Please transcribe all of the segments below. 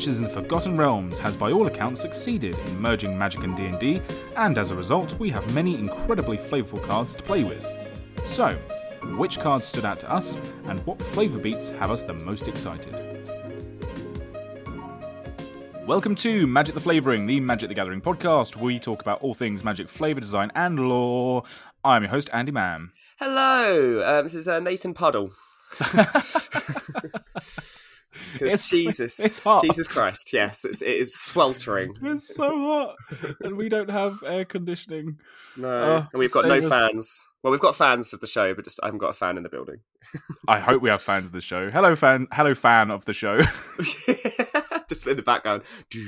Adventures in the Forgotten Realms has by all accounts succeeded in merging Magic and D&D, and as a result, we have many incredibly flavourful cards to play with. So, which cards stood out to us, and what flavour beats have us the most excited? Welcome to Magic the Flavouring, the Magic the Gathering podcast, where we talk about all things Magic flavour design and lore. I'm your host, Andy Mann. Hello, this is Nathan Puddle. Because it's hot. Jesus Christ, yes, it is sweltering. It's so hot, and we don't have air conditioning. No, and we've got no fans. Well, we've got fans of the show, but I haven't got a fan in the building. I hope we have fans of the show. Hello, fan of the show. Just in the background.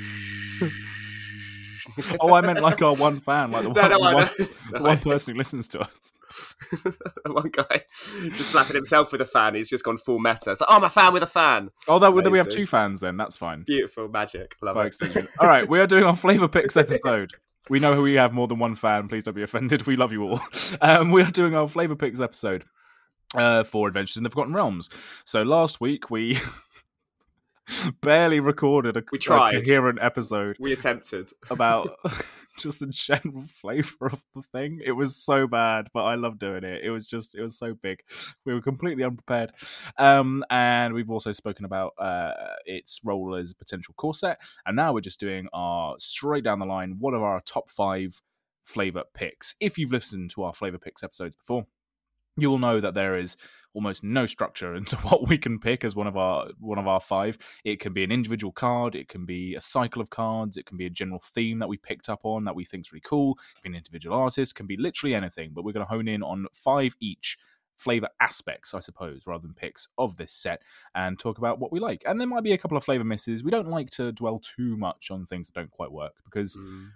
Oh, I meant like our one fan, like the one person who listens to us. One guy just flapping himself with a fan. He's just gone full meta. It's like, oh, I'm a fan with a fan. Oh, then we have two fans then. That's fine. Beautiful magic. Love it. Extension. All right, we are doing our Flavor Picks episode. We know we have more than one fan. Please don't be offended. We love you all. We are doing our Flavor Picks episode for Adventures in the Forgotten Realms. So last week we barely recorded a coherent episode. We attempted about just the general flavour of the thing. It was so bad, but I love doing it. It was so big. We were completely unprepared. And we've also spoken about its role as a potential core set. And now we're just doing our straight down the line, one of our top 5 flavour picks. If you've listened to our flavour picks episodes before, you will know that there is almost no structure into what we can pick as one of our 5. It can be an individual card, it can be a cycle of cards, it can be a general theme that we picked up on that we think is really cool, it can be an individual artist, it can be literally anything, but we're going to hone in on 5 each flavour aspects, I suppose, rather than picks of this set, and talk about what we like. And there might be a couple of flavour misses. We don't like to dwell too much on things that don't quite work, because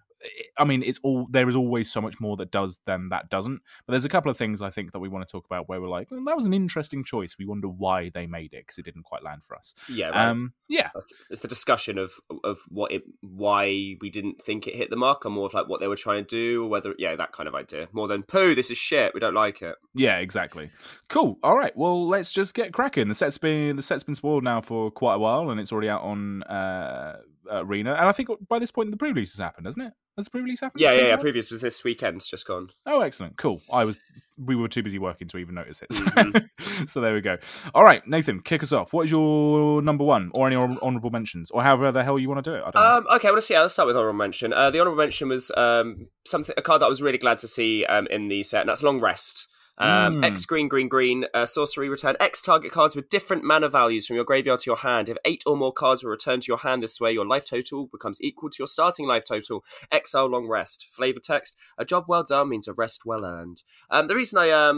I mean, there is always so much more that does than that doesn't. But there's a couple of things I think that we want to talk about where we're like, that was an interesting choice. We wonder why they made it, because it didn't quite land for us. Yeah, right. It's the discussion of why we didn't think it hit the mark, or more of like what they were trying to do, or whether that kind of idea, more than poo, this is shit, we don't like it. Yeah, exactly. Cool. All right. Well, let's just get cracking. The set's been spoiled now for quite a while, and it's already out on Arena. And I think by this point the pre-release has happened, hasn't it? Has the pre-release happened? Yeah. Previous was this weekend. It's just gone. Oh, excellent. Cool. We were too busy working to even notice it. So, so there we go. All right, Nathan, kick us off. What is your number 1, or any honourable mentions, or however the hell you want to do it? I don't know. Okay, well, let's start with honourable mention. The honourable mention was a card that I was really glad to see in the set, and that's Long Rest. X green, sorcery, return X target cards with different mana values from your graveyard to your hand. If 8 or more cards were returned to your hand this way, your life total becomes equal to your starting life total. Exile Long Rest. Flavor text: a job well done means a rest well earned. The reason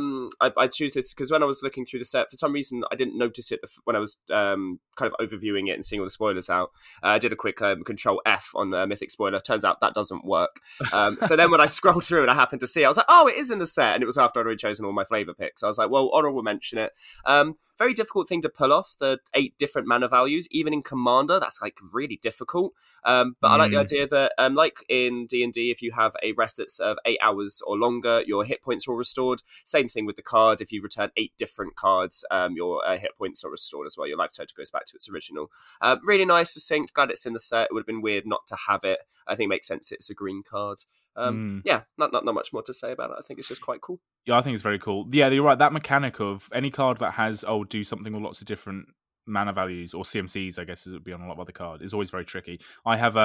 I choose this is because when I was looking through the set, for some reason I didn't notice it when I was kind of overviewing it and seeing all the spoilers out. I did a quick Control F on Mythic Spoiler. Turns out that doesn't work. So then when I scrolled through and I happened to see it, I was like, oh, it is in the set, and it was after I'd already chosen all my flavor picks. I was like, well, Honor will mention it. Very difficult thing to pull off, the 8 different mana values. Even in Commander, that's like really difficult. But I like the idea that, like in D&D, if you have a rest that's of 8 hours or longer, your hit points are restored. Same thing with the card. If you return 8 different cards, your hit points are restored as well. Your life total goes back to its original. Really nice, succinct. Glad it's in the set. It would have been weird not to have it. I think it makes sense. It's a green card. Yeah, not much more to say about it. I think it's just quite cool. Yeah, I think it's very cool. Yeah, you're right. That mechanic of any card that has, do something with lots of different mana values, or CMCs, I guess, as it would be on a lot of other cards, is always very tricky. I have,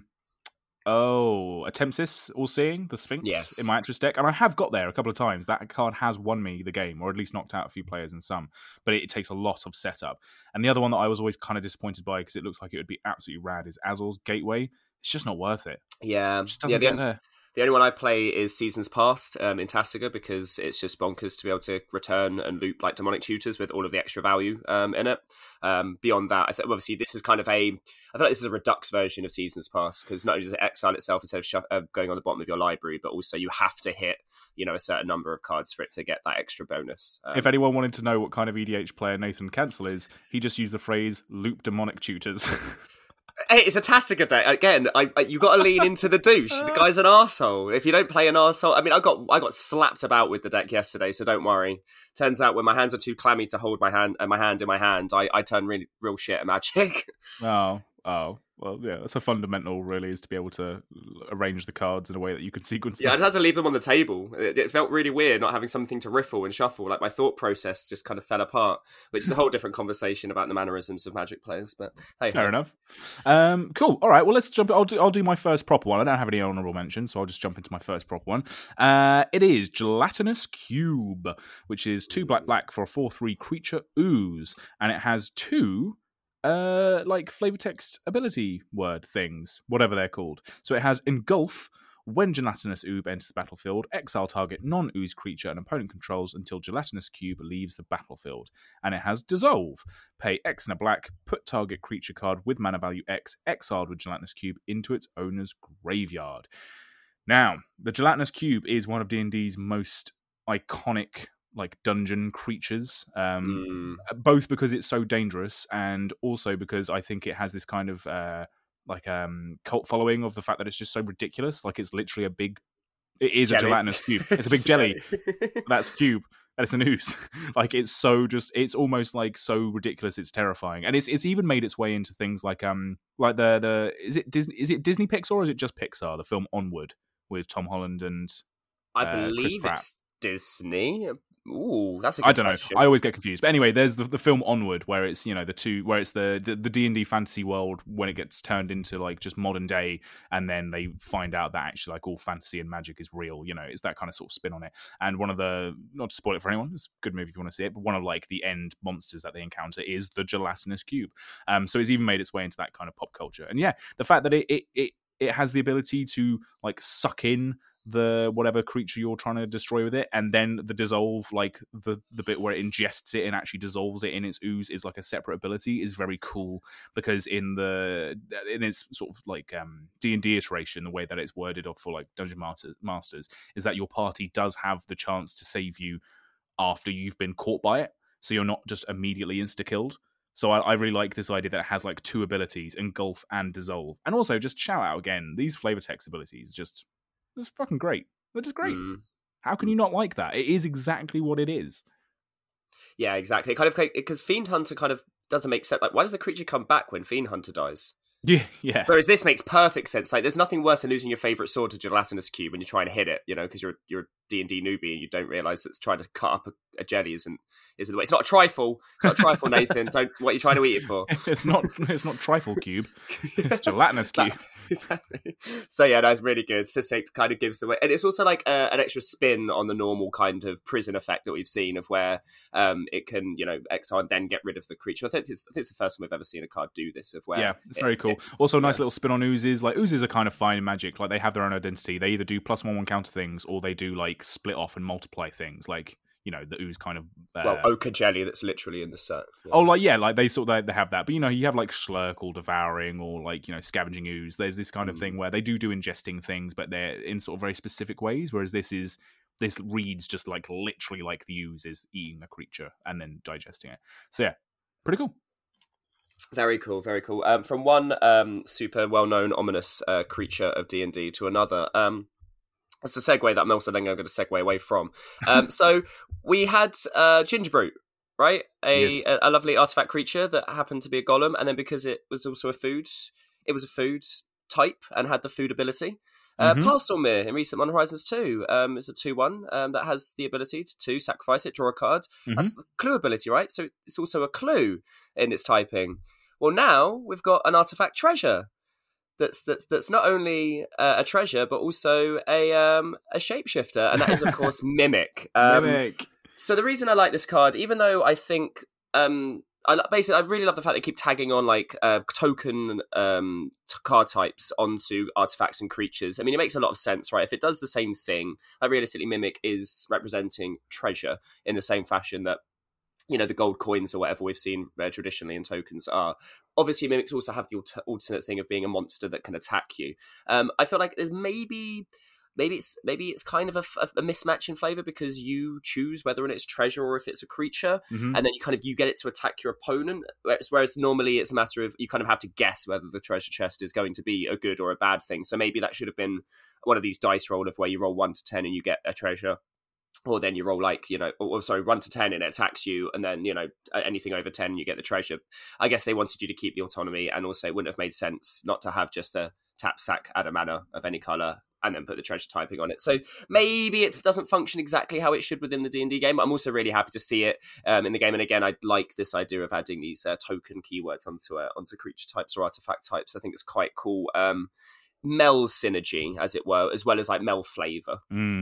Tempsis, All-Seeing, the Sphinx, in my Atlas deck, and I have got there a couple of times. That card has won me the game, or at least knocked out a few players in some, but it takes a lot of setup. And the other one that I was always kind of disappointed by, because it looks like it would be absolutely rad, is Azor's Gateway. It's just not worth it. Yeah. It just doesn't get there. The only one I play is Seasons Past in Tasiga, because it's just bonkers to be able to return and loop like Demonic Tutors with all of the extra value in it. Beyond that, obviously this is kind of I feel like this is a Redux version of Seasons Past, because not only does it exile itself instead of going on the bottom of your library, but also you have to hit a certain number of cards for it to get that extra bonus. If anyone wanted to know what kind of EDH player Nathan Cancel is, he just used the phrase loop Demonic Tutors. Hey, it's a Tasiga deck. Again, you got to lean into the douche. The guy's an arsehole. If you don't play an arsehole... I mean, I got slapped about with the deck yesterday, so don't worry. Turns out when my hands are too clammy to hold my hand in my hand, I turn real shit at Magic. Oh, Oh, well, yeah, that's a fundamental, really, is to be able to arrange the cards in a way that you can sequence Yeah, I them. just had to leave them on the table. It felt really weird not having something to riffle and shuffle. Like my thought process just kind of fell apart, which is a whole different conversation about the mannerisms of Magic players. But hey, Fair enough. Cool. All right. Well, let's jump. I'll do my first proper one. I don't have any honourable mentions, so I'll just jump into my first proper one. It is Gelatinous Cube, which is 2 black for a 4/3 creature ooze, and it has 2 like flavor text ability word things, whatever they're called. So it has Engulf. When Gelatinous Oob enters the battlefield, exile target non-ooze creature an opponent controls until Gelatinous Cube leaves the battlefield. And it has Dissolve. Pay X and a black, put target creature card with mana value X, exiled with Gelatinous Cube, into its owner's graveyard. Now, the Gelatinous Cube is one of D&D's most iconic dungeon creatures, both because it's so dangerous and also because I think it has this kind of cult following of the fact that it's just so ridiculous. Like, it's literally it is jelly. A gelatinous cube. It's a big jelly. That's cube. And it's an ooze. Like, it's almost like so ridiculous it's terrifying. And it's even made its way into things like the is it Disney Pixar or is it just Pixar, the film Onward with Tom Holland and I believe it's Disney. Ooh, that's a good I don't question. know. I always get confused. But anyway, there's the film Onward, where it's the D&D fantasy world when it gets turned into like just modern day, and then they find out that actually like all fantasy and magic is real. You know, it's that kind of sort of spin on it. And one of the, not to spoil it for anyone, it's a good movie if you want to see it, but one of like the end monsters that they encounter is the Gelatinous Cube. So it's even made its way into that kind of pop culture. And yeah, the fact that it has the ability to like suck in the whatever creature you're trying to destroy with it, and then the dissolve, like the bit where it ingests it and actually dissolves it in its ooze is like a separate ability, is very cool, because in its sort of like D&D iteration, the way that it's worded for like Dungeon Masters is that your party does have the chance to save you after you've been caught by it, so you're not just immediately insta-killed. So I really like this idea that it has like 2 abilities, Engulf and Dissolve. And also, just shout out again, these flavor text abilities, it's fucking great. They're just great. How can you not like that? It is exactly what it is. Yeah, exactly. Kind of because Fiend Hunter kind of doesn't make sense. Like, why does the creature come back when Fiend Hunter dies? Yeah. Whereas this makes perfect sense. Like, there's nothing worse than losing your favorite sword to Gelatinous Cube when you're trying to hit it, because you're a D&D newbie and you don't realize that trying to cut up a jelly isn't the way. It's not a trifle. It's not a trifle, Nathan. What are you trying to eat it for? It's not Trifle Cube. It's Gelatinous Cube. Exactly. So yeah, that's really good. Sisek kind of gives away, and it's also like an extra spin on the normal kind of prison effect that we've seen of where it can, exile and then get rid of the creature. I think it's the first time we've ever seen a card do this. Of where, it's very cool. Also, a nice little spin on oozes. Like, oozes are kind of fine in Magic. Like, they have their own identity. They either do +1/+1 counter things, or they do like split off and multiply things. Like, the ooze kind of Ochre jelly that's literally in the set. Yeah. Oh, like they sort of they have that, but you have like Slurk or Devouring or like Scavenging Ooze. There's this kind of thing where they do ingesting things, but they're in sort of very specific ways. Whereas this reads just like literally like the ooze is eating a creature and then digesting it. So yeah, pretty cool. Very cool, very cool. From one super well-known ominous creature of D&D to another. That's a segue that I'm also then going to segue away from. So we had Gingerbrute, right? A lovely artifact creature that happened to be a golem, and then because it was also a food, it was a food type and had the food ability. Parselmere in Recent Modern Horizons 2 is a 2/1 that has the ability to sacrifice it, draw a card. That's the clue ability, right? So it's also a clue in its typing. Well, now we've got an artifact treasure that's not only a treasure but also a shapeshifter, and that is of course Mimic. Mimic. So the reason I like this card, even though I think I really love the fact they keep tagging on like token card types onto artifacts and creatures. I mean, it makes a lot of sense, right? If it does the same thing, realistically, Mimic is representing treasure in the same fashion that the gold coins or whatever we've seen traditionally in tokens are. Obviously, Mimics also have the alternate thing of being a monster that can attack you. I feel like there's maybe it's kind of a mismatch in flavor because you choose whether it's treasure or if it's a creature, and then you get it to attack your opponent. Whereas normally it's a matter of you kind of have to guess whether the treasure chest is going to be a good or a bad thing. So maybe that should have been one of these dice roll of where you roll 1 to 10 and you get a treasure. or then you roll like, or sorry, 1 to 10 and it attacks you, and then, anything over 10 you get the treasure. I guess they wanted you to keep the autonomy, and also it wouldn't have made sense not to have just a tap, sack, add a mana of any color and then put the treasure typing on it. So maybe it doesn't function exactly how it should within the D&D game. I'm also really happy to see it in the game. And again, I like this idea of adding these token keywords onto creature types or artifact types. I think it's quite cool. Mel synergy, as it were, as well as like Mel flavor.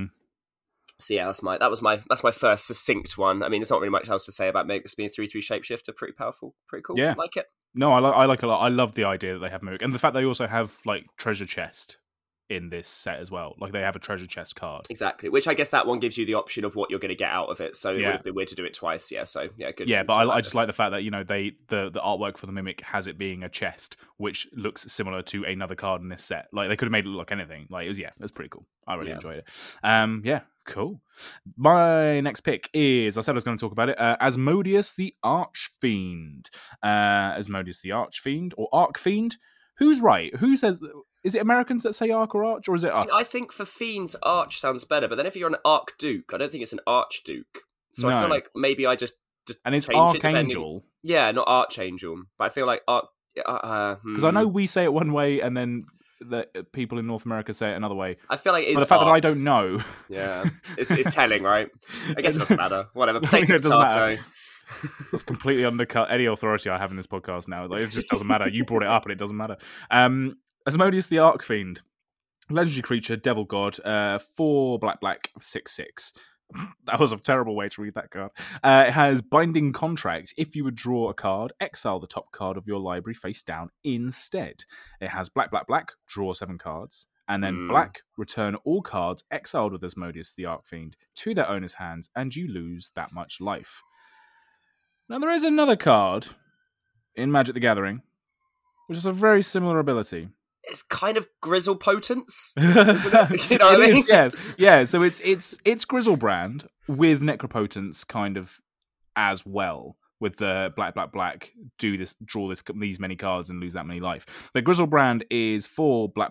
So yeah, that's my first succinct one. I mean, there's not really much else to say about Mogus being 3/3 shapeshifter. Pretty powerful, pretty cool. Yeah, like it. No, I like a lot. I love the idea that they have Moog, and the fact they also have like treasure chest in this set as well. Like they have a treasure chest card. Exactly, which I guess that one gives you the option of what you're going to get out of it. So it would have been weird to do it twice. Yeah, so yeah, good. Yeah, but I just like the fact that the artwork for the Mimic has it being a chest, which looks similar to another card in this set. Like they could have made it look like anything. Like it was pretty cool. I really enjoyed it. Yeah, cool. My next pick is, I said I was going to talk about it, Asmodeus the Archfiend. Asmodeus the Archfiend or Archfiend. Who's right? Who says? Is it Americans that say Arch or Arch, or is it us? See, I think for Fiends, Arch sounds better, but then if you're an Archduke, I don't think it's an Archduke. So I feel like maybe I just and it's Archangel. Yeah, not Archangel, but I feel like because I know we say it one way, and then the people in North America say it another way. I feel like it's the fact that I don't know. Yeah, it's telling, right? I guess it doesn't matter. Whatever. Potato, potato. It's completely undercut any authority I have in this podcast now. Like, it just doesn't matter. You brought it up, and it doesn't matter. Asmodeus the Archfiend, legendary creature, devil god, 4 black 6/6. That was a terrible way to read that card. It has Binding Contract. If you would draw a card, exile the top card of your library face down instead. It has black, draw 7 cards, and then black, return all cards exiled with Asmodeus the Archfiend to their owner's hands, and you lose that much life. Now, there is another card in Magic the Gathering, which is a very similar ability. It's kind of Grizzle Potence, isn't it? You know what I mean? Yes. Yeah, so it's Grizzlebrand with Necropotence kind of as well, with the black, do this, draw these many cards and lose that many life. But Grizzlebrand is 4 black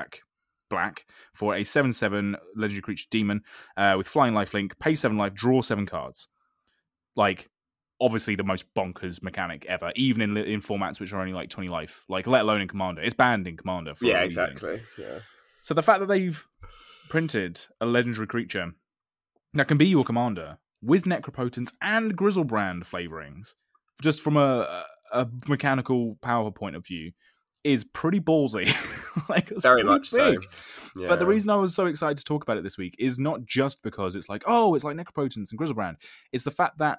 for a 7/7 legendary creature demon with flying lifelink, pay 7 life, draw 7 cards. Like, obviously the most bonkers mechanic ever, even in formats which are only like 20 life, like let alone in Commander. It's banned in Commander. Yeah, exactly. Yeah. So the fact that they've printed a legendary creature that can be your Commander with Necropotence and Grizzlebrand flavorings, just from a mechanical power point of view, is pretty ballsy. Like, very much big. So. Yeah. But the reason I was so excited to talk about it this week is not just because it's like, oh, it's like Necropotence and Grizzlebrand. It's the fact that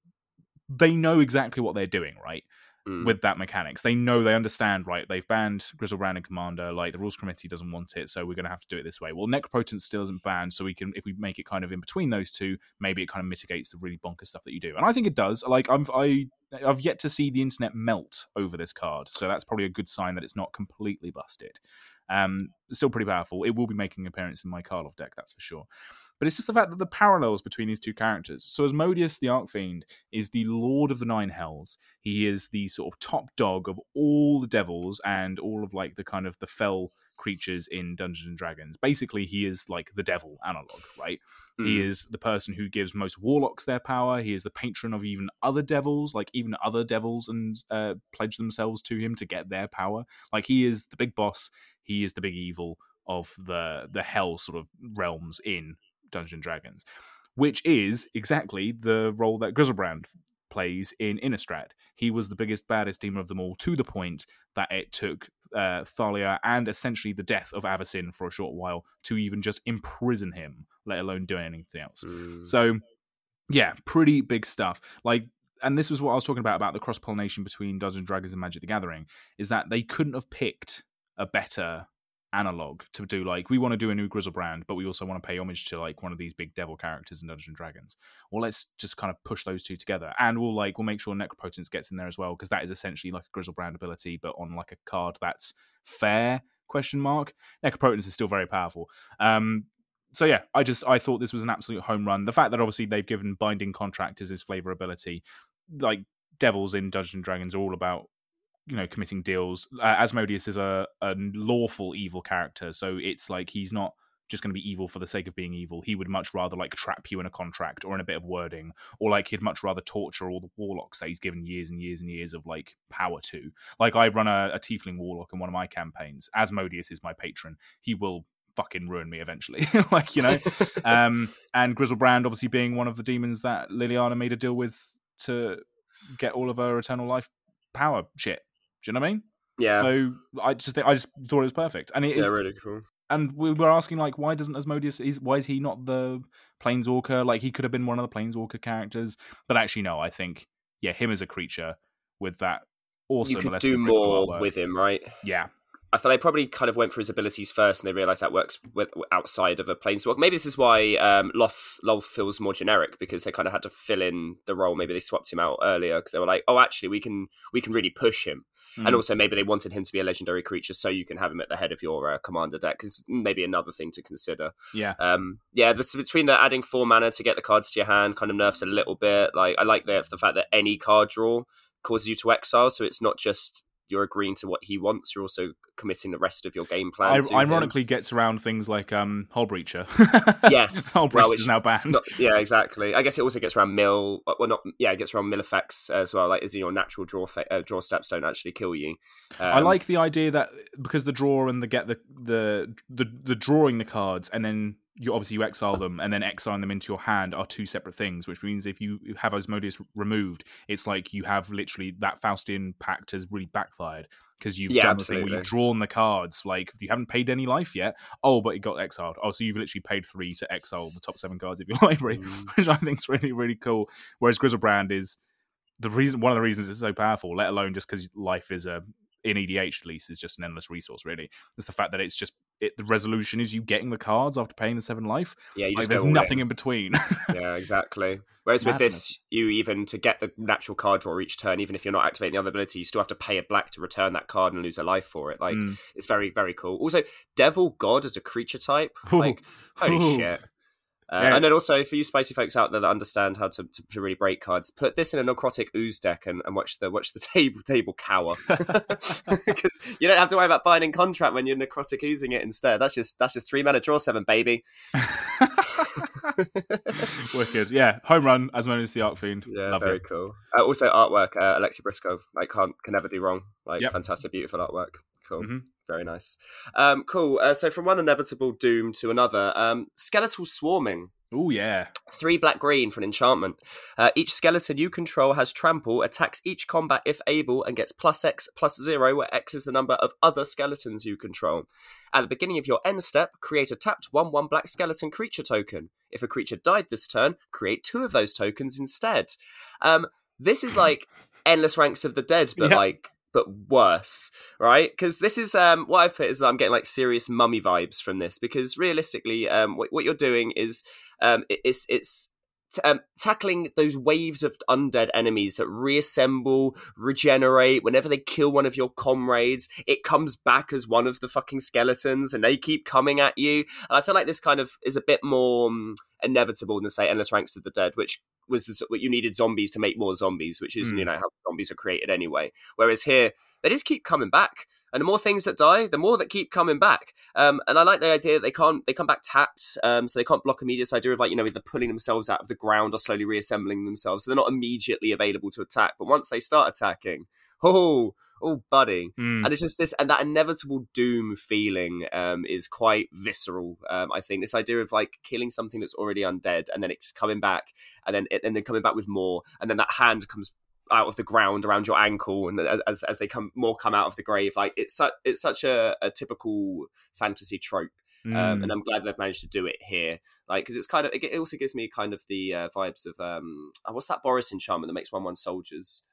they know exactly what they're doing, right? With that mechanics. They understand, right? They've banned Grizzlebrand and Commander, like the Rules Committee doesn't want it, so we're going to have to do it this way. Well, Necropotence still isn't banned, so we can, if we make it kind of in between those two, maybe it kind of mitigates the really bonkers stuff that you do. And I think it does. Like, I've yet to see the internet melt over this card, so that's probably a good sign that it's not completely busted. It's still pretty powerful. It will be making an appearance in my Karlov deck, that's for sure. But it's just the fact that the parallels between these two characters. So Asmodeus the Archfiend is the Lord of the Nine Hells. He is the sort of top dog of all the devils and all of like the kind of the fell creatures in Dungeons and Dragons. Basically, he is like the devil analog, right? He is the person who gives most warlocks their power. He is the patron of even other devils, like even other devils, and pledge themselves to him to get their power. Like, he is the big boss. He is the big evil of the hell sort of realms in Dungeons and Dragons, which is exactly the role that Grizzlebrand plays in Innistrad. He was the biggest, baddest demon of them all, to the point that it took Thalia and essentially the death of Avacyn for a short while to even just imprison him, let alone doing anything else. So, yeah, pretty big stuff. Like, and this was what I was talking about the cross-pollination between Dungeons and Dragons and Magic the Gathering, is that they couldn't have picked a better analog to do, like, we want to do a new Grizzlebrand, but we also want to pay homage to like one of these big devil characters in Dungeons and Dragons. Well, let's just kind of push those two together, and we'll make sure Necropotence gets in there as well, because that is essentially like a Grizzlebrand ability, but on like a card that's fair ? Necropotence is still very powerful. So yeah, I thought this was an absolute home run. The fact that obviously they've given Binding Contract as his flavor ability, like devils in Dungeons and Dragons are all about, you know, committing deals. Asmodeus is a lawful evil character, so it's like he's not just going to be evil for the sake of being evil. He would much rather like trap you in a contract or in a bit of wording, or like he'd much rather torture all the warlocks that he's given years and years and years of like power to. Like I run a tiefling warlock in one of my campaigns. Asmodeus is my patron. He will fucking ruin me eventually. Like, you know. And Griselbrand obviously being one of the demons that Liliana made a deal with to get all of her eternal life power shit. Do you know what I mean? Yeah. So I just thought it was perfect, and it is really cool. And we were asking like, why doesn't Asmodeus? Why is he not the Planeswalker? Like he could have been one of the Planeswalker characters, but actually no. I think him as a creature with that awesome. You could do more with him, right? Yeah. I feel they probably kind of went for his abilities first, and they realised that works outside of a Planeswalker. Maybe this is why Lolth feels more generic, because they kind of had to fill in the role. Maybe they swapped him out earlier because they were like, oh, actually, we can really push him. And also maybe they wanted him to be a legendary creature so you can have him at the head of your commander deck, because maybe another thing to consider. Yeah. Between the adding 4 mana to get the cards to your hand kind of nerfs a little bit. Like I like the fact that any card draw causes you to exile, so it's not just you're agreeing to what he wants, you're also committing the rest of your game plan. Ironically gets around things like Hullbreacher. Yes. Hullbreacher is now banned. Yeah, exactly. I guess it also gets around it gets around mill effects as well, like as your natural draw steps don't actually kill you. I like the idea that because the draw and the drawing the cards and then you exile them, and then exiling them into your hand are two separate things, which means if you have Asmodeus removed, it's like you have literally that Faustian Pact has really backfired, because you've done the thing where you've drawn the cards, like you haven't paid any life yet. Oh, but it got exiled. Oh, so you've literally paid 3 to exile the top 7 cards of your library, which I think is really, really cool. Whereas Griselbrand is one of the reasons it's so powerful, let alone just because life is in EDH at least is just an endless resource, really. It's the fact that it's just the resolution is you getting the cards after paying the 7 life. Yeah, you just there's nothing in between. Yeah, exactly. Whereas with this, you even to get the natural card draw each turn, even if you're not activating the other ability, you still have to pay a black to return that card and lose a life for it. Like it's very, very cool. Also, Devil God as a creature type, like holy shit. And then also, for you spicy folks out there that understand how to really break cards, put this in a Necrotic Ooze deck and watch the table cower. Because you don't have to worry about binding contract when you're Necrotic Oozing it instead. That's just 3 mana, draw 7, baby. Wicked. Yeah, home run, Asmodeus the Archfiend. Yeah, love very it. cool. Also, artwork, Alexi Briscoe. Like, can never do wrong. Like, fantastic, beautiful artwork. Cool. Mm-hmm. Very nice. Cool. So from one inevitable doom to another, skeletal swarming. Oh, yeah. 3 black-green for an enchantment. Each skeleton you control has trample, attacks each combat if able, and gets +X/+0, where X is the number of other skeletons you control. At the beginning of your end step, create a tapped 1/1 black skeleton creature token. If a creature died this turn, create 2 of those tokens instead. This is like Endless Ranks of the Dead, but worse, right? Because this is what I've put is I'm getting like serious Mummy vibes from this, because realistically, what you're doing is it's tackling those waves of undead enemies that reassemble, regenerate. Whenever they kill one of your comrades, it comes back as one of the fucking skeletons, and they keep coming at you. And I feel like this kind of is a bit more inevitable than, say, Endless Ranks of the Dead, which was what you needed zombies to make more zombies, which is how zombies are created anyway. Whereas here, they just keep coming back, and the more things that die, the more that keep coming back. And I like the idea that they come back tapped, so they can't block immediate. This idea of either pulling themselves out of the ground or slowly reassembling themselves, so they're not immediately available to attack. But once they start attacking, oh, buddy. And it's just this, and that inevitable doom feeling is quite visceral. I think this idea of like killing something that's already undead, and then it's coming back, and then coming back with more, and then that hand comes out of the ground around your ankle, and as they come out of the grave, like it's such a typical fantasy trope. And I'm glad they've managed to do it here, like, because it's kind of, it also gives me kind of the vibes of what's that Boris enchantment that makes 1/1 soldiers?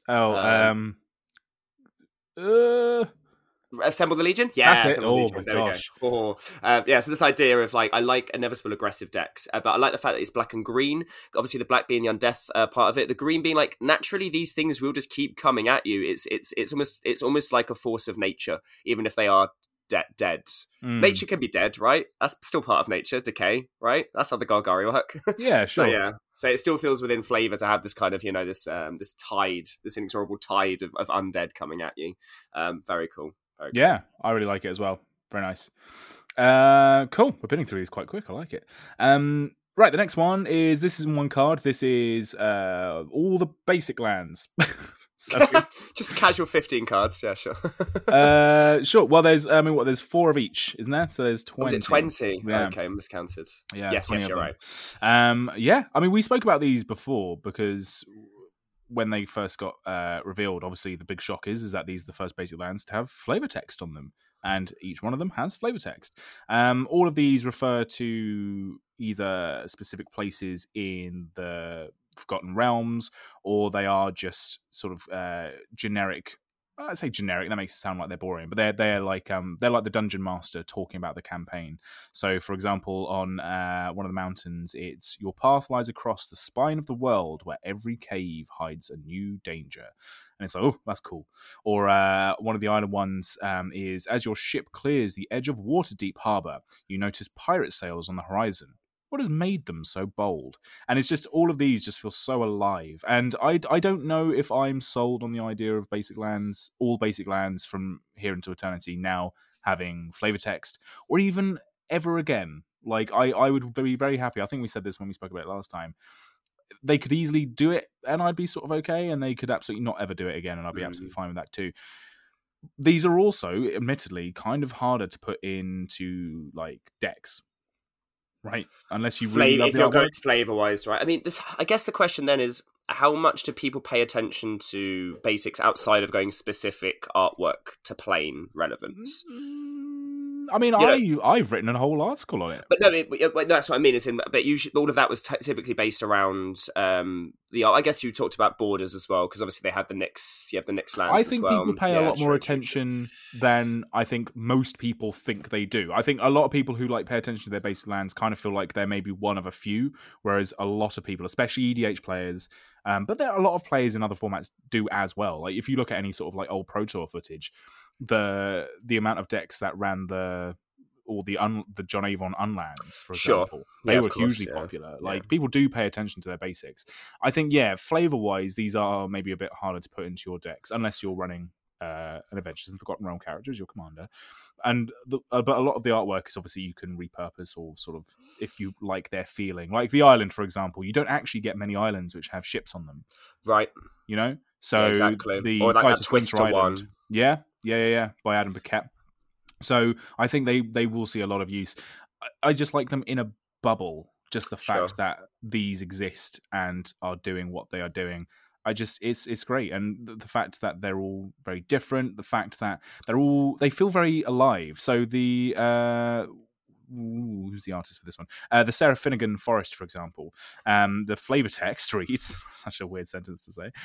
Assemble the Legion? Yeah, that's it. Oh Legion. my There gosh. We go. So this idea of like, I like inevitable aggressive decks, but I like the fact that it's black and green. Obviously, the black being the undeath part of it, the green being like, naturally these things will just keep coming at you. It's almost like a force of nature, even if they are dead. Nature can be dead, right? That's still part of nature, decay, right? That's how the Golgari work. Yeah, sure. So it still feels within flavor to have this kind of, this tide, this inexorable tide of undead coming at you. Very cool. Yeah, I really like it as well. Very nice. Cool. We're pinning through these quite quick. I like it. Right, the next one is, this is in one card. This is all the basic lands. Just casual 15 cards. Yeah, sure. Sure. Well, there's 4 of each, isn't there? So there's 20. Was it 20? Yeah. Okay, miscounted. Yeah. Yes, you're right. Yeah. I mean, we spoke about these before because when they first got revealed, obviously the big shock is that these are the first basic lands to have flavor text on them, and each one of them has flavor text. All of these refer to either specific places in the Forgotten Realms, or they are just sort of generic. I say generic. That makes it sound like they're boring, but they're like the dungeon master talking about the campaign. So, for example, on one of the mountains, it's your path lies across the spine of the world, where every cave hides a new danger. And it's like, oh, that's cool. Or one of the island ones is, as your ship clears the edge of Waterdeep Harbor, you notice pirate sails on the horizon. What has made them so bold? And it's just, all of these just feel so alive. And I don't know if I'm sold on the idea of all basic lands from here into eternity now having flavor text, or even ever again. Like, I would be very happy. I think we said this when we spoke about it last time. They could easily do it and I'd be sort of okay, and they could absolutely not ever do it again and I'd be absolutely fine with that too. These are also, admittedly, kind of harder to put into like decks. Right, unless you really love if the you're artwork. going flavor-wise, right? I mean, I guess the question then is, how much do people pay attention to basics outside of going specific artwork to plain relevance? I mean, I've written a whole article on it. But no, that's what I mean. But usually, all of that was typically based around the. I guess you talked about borders as well, because obviously they had the Nyx. You have the Nyx lands. I think people pay a lot more attention than I think most people think they do. I think a lot of people who pay attention to their basic lands kind of feel like they're maybe one of a few, whereas a lot of people, especially EDH players, but there are a lot of players in other formats do as well. Like if you look at any sort of old Pro Tour footage, the amount of decks that ran the John Avon Unlands, for example, they were hugely popular. People do pay attention to their basics. I think, flavor wise, these are maybe a bit harder to put into your decks unless you're running an Adventures in Forgotten Realm character as your commander. And but a lot of the artwork is obviously you can repurpose, or sort of, if you like their feeling. Like the island, for example, you don't actually get many islands which have ships on them, right? So exactly. Or like that Twister Island, one, by Adam Paquette. So I think they will see a lot of use. I just like them in a bubble. Just the fact that these exist and are doing what they are doing. It's great, and the fact that they're all very different. The fact that they feel very alive. So the who's the artist for this one? The Sarah Finnegan Forest, for example. The flavor text reads, such a weird sentence to say.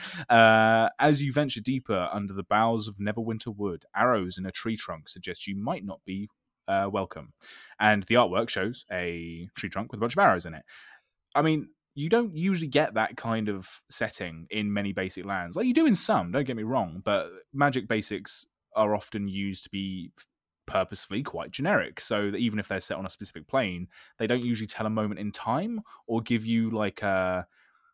As you venture deeper under the boughs of Neverwinter Wood, arrows in a tree trunk suggest you might not be welcome. And the artwork shows a tree trunk with a bunch of arrows in it. I mean, you don't usually get that kind of setting in many basic lands. Like you do in some, don't get me wrong, but Magic basics are often used to be purposefully quite generic, so that even if they're set on a specific plane, they don't usually tell a moment in time or give you a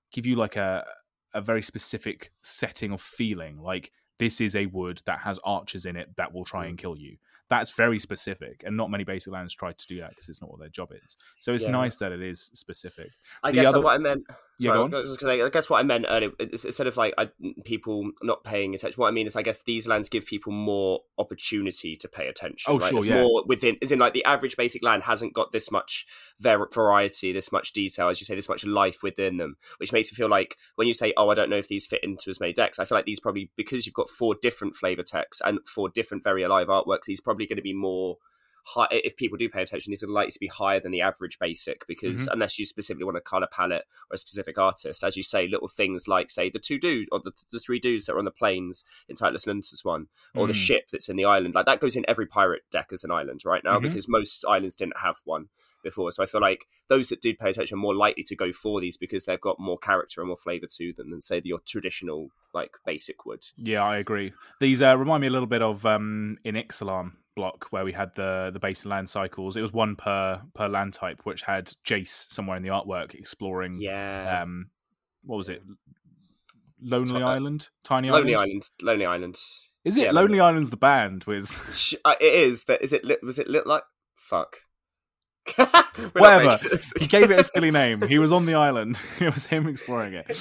very specific setting of feeling. Like, this is a wood that has archers in it that will try and kill you. That's very specific, and not many basic lands try to do that because it's not what their job is. So it's nice that it is specific. I guess what I meant. I guess what I meant earlier, instead of people not paying attention, what I mean is, I guess these lands give people more opportunity to pay attention. More within, as in the average basic land hasn't got this much variety, this much detail, as you say, this much life within them, which makes it feel like when you say, "Oh, I don't know if these fit into as many decks," I feel like these probably, because you've got 4 different flavor texts and 4 different very alive artworks, these probably going to be more high. If people do pay attention, these are likely to be higher than the average basic, because unless you specifically want a color palette or a specific artist, as you say, little things like, say, the 2 dudes or the 3 dudes that are on the plains in Titless Lunter's one, or the ship that's in the island, that goes in every pirate deck as an island right now, because most islands didn't have one before. So I feel like those that do pay attention are more likely to go for these because they've got more character and more flavor to them than, say, your traditional basic would. Yeah, I agree. These remind me a little bit of in Ixalan block, where we had the base land cycles. It was 1 per land type, which had Jace somewhere in the artwork exploring. What was it? Lonely Island? Tiny Island? Lonely Island. Is it? Lonely Island's the band with... It is, but was it lit like... Fuck. Whatever. He gave it a silly name. He was on the island. It was him exploring it.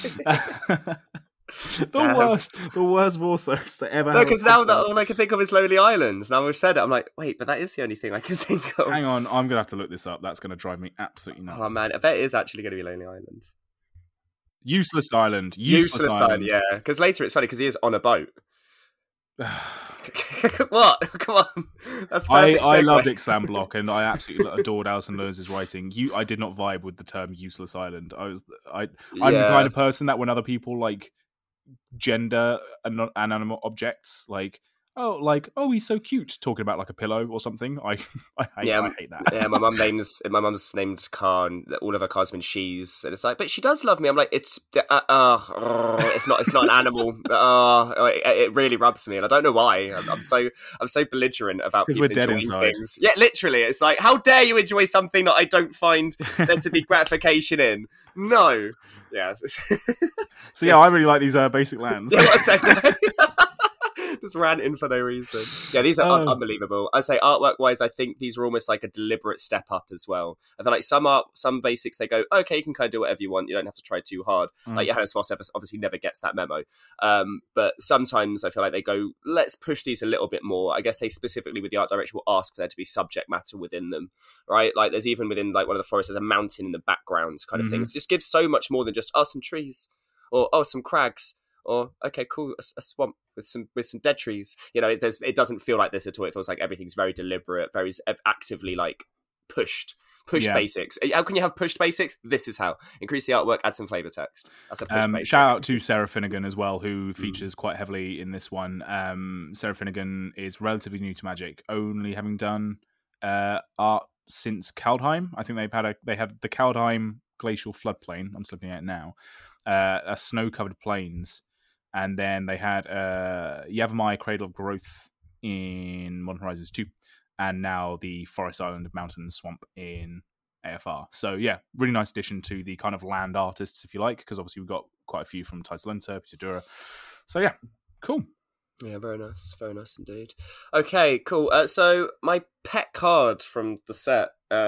The worst Vorthos that ever. No, because now that all I can think of is Lonely Island. Now we've said it, I'm like, wait, but that is the only thing I can think of. Hang on, I'm gonna have to look this up. That's gonna drive me absolutely nuts. Oh man, I bet it is actually going to be Lonely Island. Useless Island. Useless Island, yeah. Because later it's funny because he is on a boat. What? Come on. That's perfect. I love Dick Sandblock and I absolutely adored Alison Lewis's writing. I did not vibe with the term useless island. I'm the kind of person that when other people like gender inanimate objects, like he's so cute, talking about like a pillow or something. I hate that. Yeah, my mum's named Car, and all of her cars have been she's, and it's like, but she does love me. I'm like, it's not an animal. It really rubs me, and I don't know why. I'm so belligerent about people enjoying things. Yeah, literally, it's like, how dare you enjoy something that I don't find there to be gratification in? No, yeah. So yeah, I really like these basic lands. Yeah, what a second. Just ranting for no reason. Yeah, these are unbelievable. I'd say artwork-wise, I think these are almost like a deliberate step up as well. I feel like some basics, they go, okay, you can kind of do whatever you want. You don't have to try too hard. Like Johannes Voss obviously never gets that memo. But sometimes I feel like they go, let's push these a little bit more. I guess they specifically with the art direction will ask for there to be subject matter within them, right? Like there's even within like one of the forests, there's a mountain in the background kind of thing. It just gives so much more than just, some trees or, some crags. Or okay, cool, a swamp with some dead trees. You know, it doesn't feel like this at all. It feels like everything's very deliberate, very actively like pushed basics. How can you have pushed basics? This is how. Increase the artwork, add some flavor text. That's a pushed basic. Shout out to Sarah Finnegan as well, who features quite heavily in this one. Sarah Finnegan is relatively new to Magic, only having done art since Kaldheim. I think they had the Kaldheim glacial floodplain. I'm just looking at it now. A snow-covered plains. And then they had Yavimaya Cradle of Growth in Modern Horizons 2, and now the Forest Island Mountain Swamp in AFR. So yeah, really nice addition to the kind of land artists, if you like, because obviously we've got quite a few from Taisalenta, Pisadura. So yeah, cool. Yeah, very nice indeed. Okay, cool. So my pet card from the set,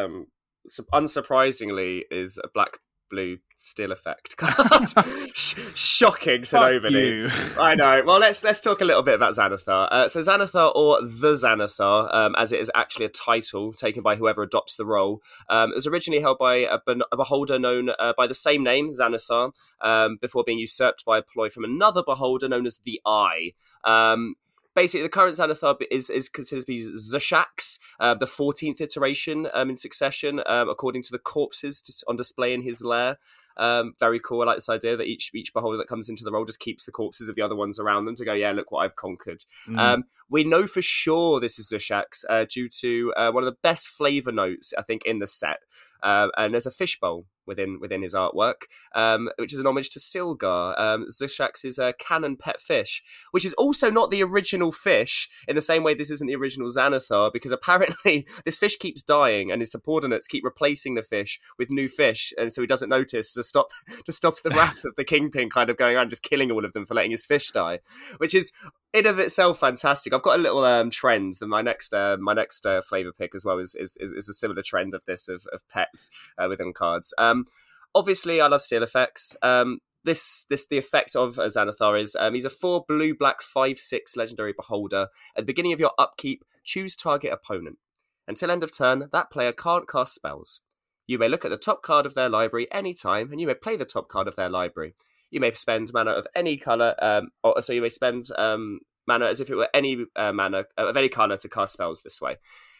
unsurprisingly, is a black blue still effect card. Shocking to nobody. I know. Well, let's talk a little bit about Xanathar. So Xanathar, or the Xanathar, as it is actually a title taken by whoever adopts the role, it was originally held by a beholder known by the same name, Xanathar, before being usurped by a ploy from another beholder known as the Eye. Basically, the current Xanathar is considered to be Zeshax, the 14th iteration in succession, according to the corpses on display in his lair. Very cool. I like this idea that each beholder that comes into the role just keeps the corpses of the other ones around them to go, yeah, look what I've conquered. We know for sure this is Zeshax due to one of the best flavor notes, I think, in the set. And there's a fishbowl within his artwork, which is an homage to Silgar, Zeshax's canon pet fish, which is also not the original fish, in the same way this isn't the original Xanathar, because apparently this fish keeps dying and his subordinates keep replacing the fish with new fish, and so he doesn't notice to stop the wrath of the Kingpin kind of going around just killing all of them for letting his fish die, which is in of itself fantastic. I've got a little trend that my next flavor pick as well is a similar trend of this of pets within cards. Obviously, I love steel effects. The effect of Xanathar is he's a 4 blue black 5/6 legendary beholder. At the beginning of your upkeep, choose target opponent. Until end of turn, that player can't cast spells. You may look at the top card of their library anytime, and you may play the top card of their library. You may spend mana of any color, so you may spend mana as if it were any mana of any color to cast spells this way.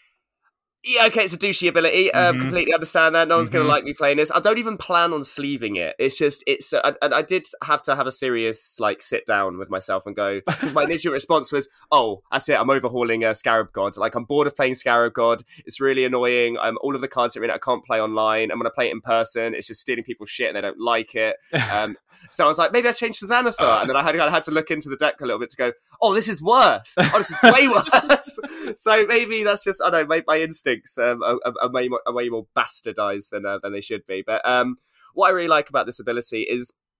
Yeah, okay, it's a douchey ability. Completely understand that. No one's going to like me playing this. I don't even plan on sleeving it. It's just, and I did have to have a serious, sit down with myself and go, because my initial response was, oh, that's it, I'm overhauling Scarab God. I'm bored of playing Scarab God. It's really annoying. All of the cards that are in it, I can't play online. I'm going to play it in person. It's just stealing people's shit and they don't like it. So I was like, maybe let's change to Xanathar. And then I had to look into the deck a little bit to go, oh, this is worse. Oh, this is way worse. So maybe that's just, I don't know, my instincts are way more bastardized than they should be. But what I really like about this ability is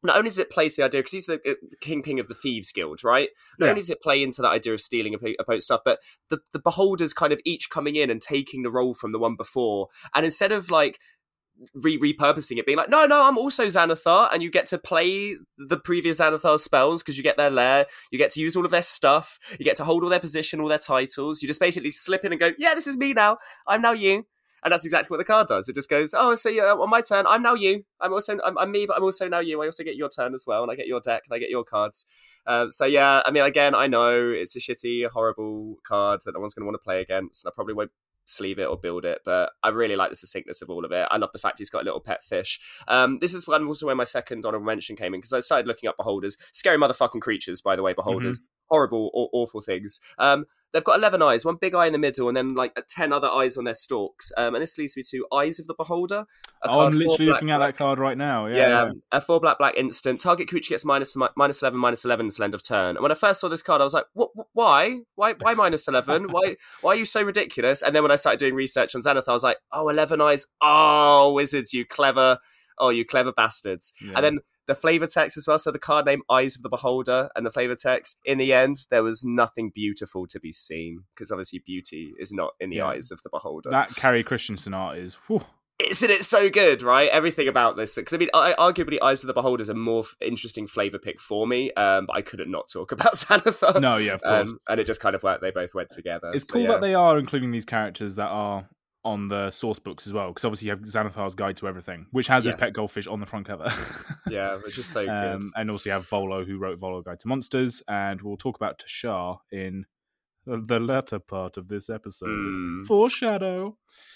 not only does it play to the idea, because he's the kingpin of the Thieves Guild, right? Not only does it play into that idea of stealing opponent's stuff, but the beholders kind of each coming in and taking the role from the one before. And instead of like repurposing it, being like, no, I'm also Xanathar, and you get to play the previous Xanathar spells because you get their lair, you get to use all of their stuff, you get to hold all their position, all their titles. You just basically slip in and go, yeah, this is me now. I'm now you. And that's exactly what the card does. It just goes, oh, so yeah, on my turn, I'm now you. I'm me, but I'm also now you. I also get your turn as well, and I get your deck, and I get your cards. So yeah, I mean, again, I know it's a shitty, horrible card that no one's going to want to play against, and I probably won't sleeve it or build it, but I really like the succinctness of all of it. I love the fact he's got a little pet fish. This is also where my second honorable mention came in, because I started looking up beholders. Scary motherfucking creatures, by the way, beholders. Horrible, awful things. They've got 11 eyes, one big eye in the middle, and then like 10 other eyes on their stalks. And this leads me to Eyes of the Beholder. I'm literally looking at that card right now. Yeah. A 4 black instant. Target creature gets minus 11 until end of turn. And when I first saw this card, I was like, what? Why minus 11? Why are you so ridiculous? And then when I started doing research on Xanathar, I was like, 11 eyes. Oh, wizards, you clever bastards. Yeah. And then the flavor text as well. So the card name Eyes of the Beholder and the flavor text. In the end, there was nothing beautiful to be seen, because obviously beauty is not in the eyes of the beholder. That Carrie Christensen art is. Whew. Isn't it so good, right? Everything about this. Because I mean, arguably Eyes of the Beholder is a more interesting flavor pick for me, but I couldn't not talk about Xanathar. No, yeah, of course. And it just kind of worked. They both went together. It's cool that they are including these characters that are on the source books as well, because obviously you have Xanathar's Guide to Everything, which has his pet goldfish on the front cover. Yeah, which is so good. And also you have Volo, who wrote Volo Guide to Monsters, and we'll talk about Tashar in the latter part of this episode. Foreshadow.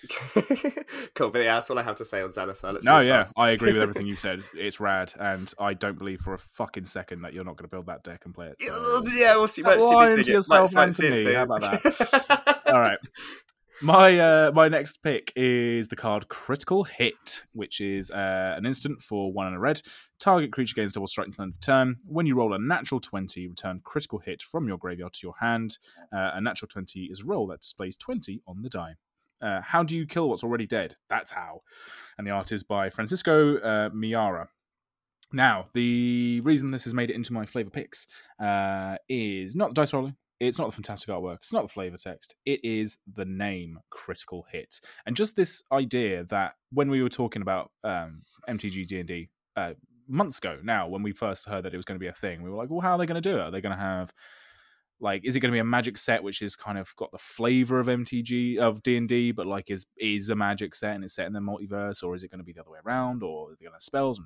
Cool, but yeah, that's all I have to say on Xanathar. I agree with everything you said. It's rad, and I don't believe for a fucking second that you're not going to build that deck and play it. So... yeah, we'll see. Might see yourself, Anthony. How about that? All right. My next pick is the card Critical Hit, which is an instant for 1 and a red. Target creature gains double strike until end of turn. When you roll a natural 20, return Critical Hit from your graveyard to your hand. A natural 20 is a roll that displays 20 on the die. How do you kill what's already dead? That's how. And the art is by Francisco Miara. Now, the reason this has made it into my flavor picks is not the dice rolling. It's not the fantastic artwork. It's not the flavor text. It is the name Critical Hit. And just this idea that when we were talking about MTG D&D months ago now, when we first heard that it was going to be a thing, we were like, well, how are they going to do it? Are they going to have, like, is it going to be a magic set which is kind of got the flavor of MTG, of D&D, but like is a magic set and it's set in the multiverse, or is it going to be the other way around, or are they going to have spells?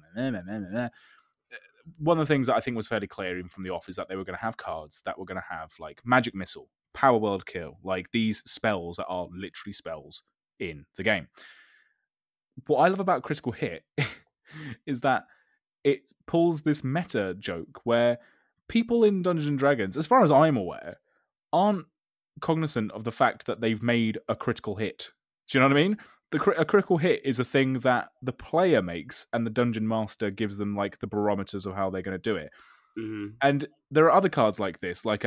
One of the things that I think was fairly clear even from the off is that they were going to have cards that were going to have like Magic Missile, Power World Kill, like these spells that are literally spells in the game. What I love about Critical Hit is that it pulls this meta joke where people in Dungeons & Dragons, as far as I'm aware, aren't cognizant of the fact that they've made a critical hit. Do you know what I mean? A critical hit is a thing that the player makes, and the dungeon master gives them like the barometers of how they're going to do it. Mm-hmm. And there are other cards like this, like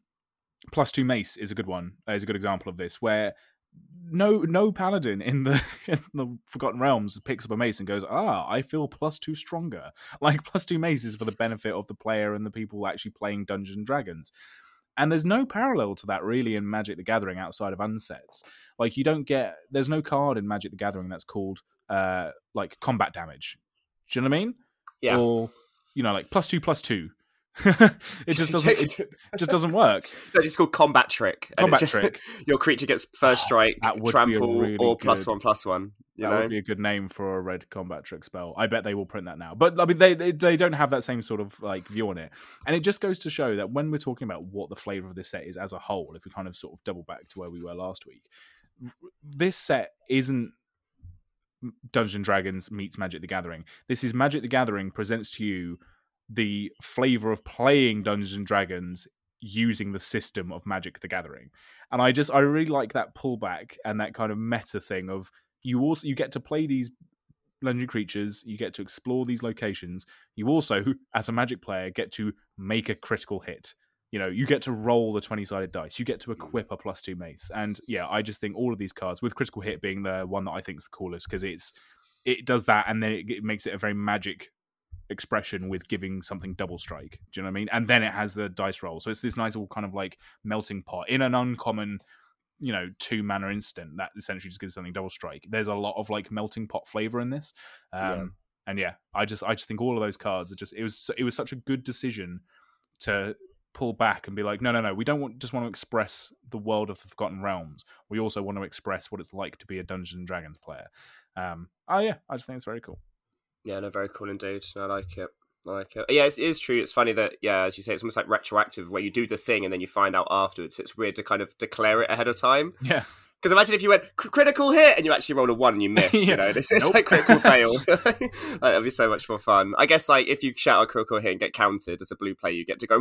+2 Mace is a good one. Is a good example of this, where no paladin in the Forgotten Realms picks up a mace and goes, I feel +2 stronger. Like +2 Mace is for the benefit of the player and the people actually playing Dungeons and Dragons. And there's no parallel to that really in Magic the Gathering outside of unsets. Like there's no card in Magic the Gathering that's called like combat damage. Do you know what I mean? Yeah. Or like +2/+2. It just doesn't work. No, it's called combat trick. Trick. Your creature gets first strike, trample, really or +1/+1. Would be a good name for a red combat trick spell. I bet they will print that now. But I mean, they don't have that same sort of like view on it. And it just goes to show that when we're talking about what the flavor of this set is as a whole, if we kind of sort of double back to where we were last week, this set isn't Dungeons and Dragons meets Magic the Gathering. This is Magic the Gathering presents to you the flavor of playing Dungeons and Dragons using the system of Magic the Gathering. And I really like that pullback and that kind of meta thing of you get to play these legendary creatures, you get to explore these locations, you also, as a Magic player, get to make a critical hit. You get to roll the 20-sided dice, you get to equip a +2 Mace. And yeah, I just think all of these cards, with Critical Hit being the one that I think is the coolest, because it does that, and then it makes it a very Magic expression with giving something double strike. Do you know what I mean? And then it has the dice roll, so it's this nice all kind of like melting pot in an uncommon, 2-mana instant that essentially just gives something double strike. There's a lot of like melting pot flavor in this, and I just think all of those cards are just it was such a good decision to pull back and be like, no, we don't just want to express the world of the Forgotten Realms. We also want to express what it's like to be a Dungeons and Dragons player. I just think it's very cool. Yeah, no, very cool indeed. I like it. Yeah, it is true. It's funny that, as you say, it's almost like retroactive, where you do the thing and then you find out afterwards. It's weird to kind of declare it ahead of time. Yeah. Because imagine if you went critical hit and you actually roll a 1 and you miss. It's like critical fail. That'd be so much more fun. I guess like if you shout a critical hit and get counted as a blue player, you get to go,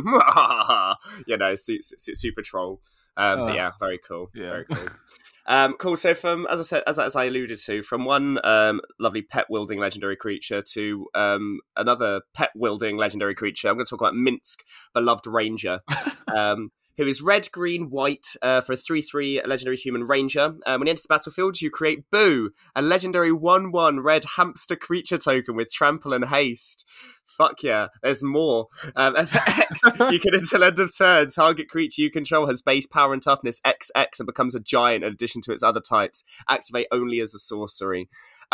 super troll. But yeah, very cool. Yeah. Very cool. Cool. So from, as I said, as I alluded to, from one lovely pet wielding legendary creature to another pet wielding legendary creature, I'm going to talk about Minsc, beloved ranger, who is red, green, white for a 3/3 legendary human ranger. When he enters the battlefield, you create Boo, a legendary 1/1 red hamster creature token with trample and haste. Fuck yeah, there's more. For X, you can, until end of turn, target creature you control has base power and toughness XX and becomes a giant in addition to its other types. Activate only as a sorcery.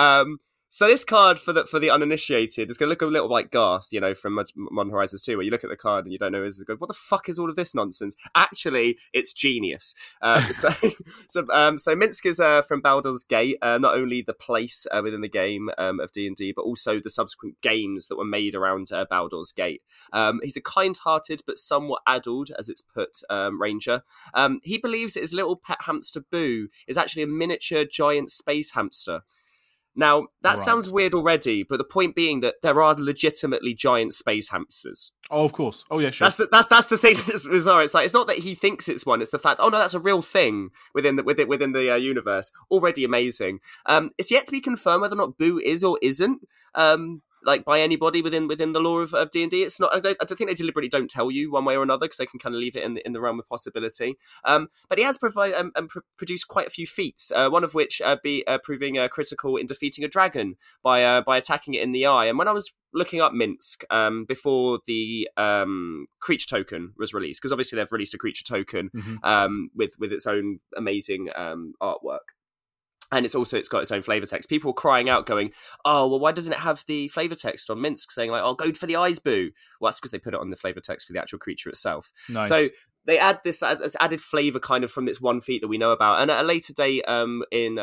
So this card, for the uninitiated, is going to look a little like Garth, from Modern Horizons 2, where you look at the card and you don't know, what the fuck is all of this nonsense? Actually, it's genius. So Minsc is from Baldur's Gate, not only the place within the game of D&D, but also the subsequent games that were made around Baldur's Gate. He's a kind-hearted but somewhat addled, as it's put, ranger. He believes that his little pet hamster Boo is actually a miniature giant space hamster. Now, that sounds weird already, but the point being that there are legitimately giant space hamsters. Oh, of course. Oh, yeah, sure. That's the thing that's bizarre. It's like, it's not that he thinks it's one, it's the fact, oh no, that's a real thing within the universe. Already amazing. It's yet to be confirmed whether or not Boo is or isn't by anybody within the lore of D&D. It's not. I don't think they deliberately don't tell you one way or another, because they can kind of leave it in the realm of possibility. But he has produced quite a few feats. One of which proving critical in defeating a dragon by attacking it in the eye. And when I was looking up Minsc before the creature token was released, because obviously they've released a creature token with its own amazing artwork. And it's got its own flavor text. People were crying out, going, "Oh, well, why doesn't it have the flavor text on Minsc saying like, 'Oh, go for the eyes, Boo'?" Well, that's because they put it on the flavor text for the actual creature itself. Nice. So they add this added flavor kind of from this one feat that we know about. And at a later date, in